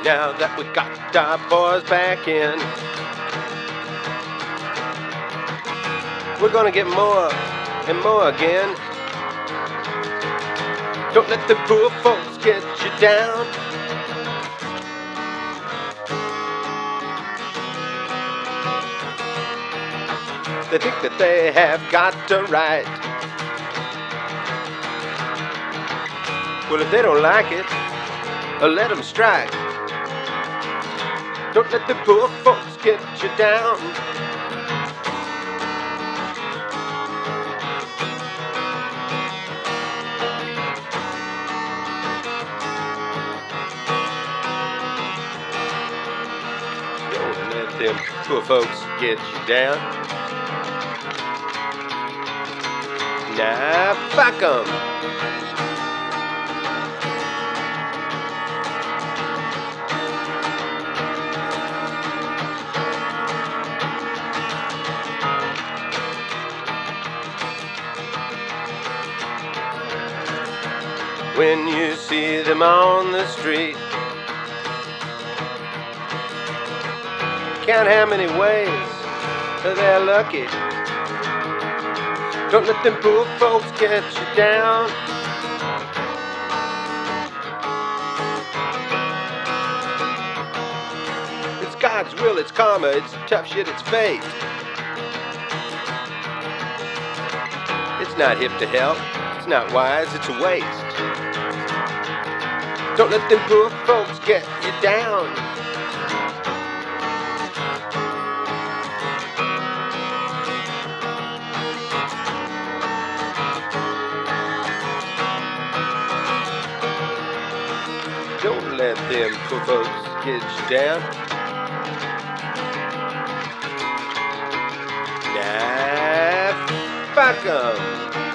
Now that we got our boys back in, we're gonna get more and more again. Don't let the poor folks get you down. They think that they have got a right. Well, if they don't like it, let them strike. Don't let the poor folks get you down. Don't let them poor folks get you down. Now, fuck 'em. When you see them on the street, count how many ways they're lucky. Don't let them poor folks get you down. It's God's will, it's karma, it's tough shit, it's fate. It's not hip to help, it's not wise, it's a waste. Don't let them poor folks get you down. Don't let them poor folks get you down. Nah, fuck 'em.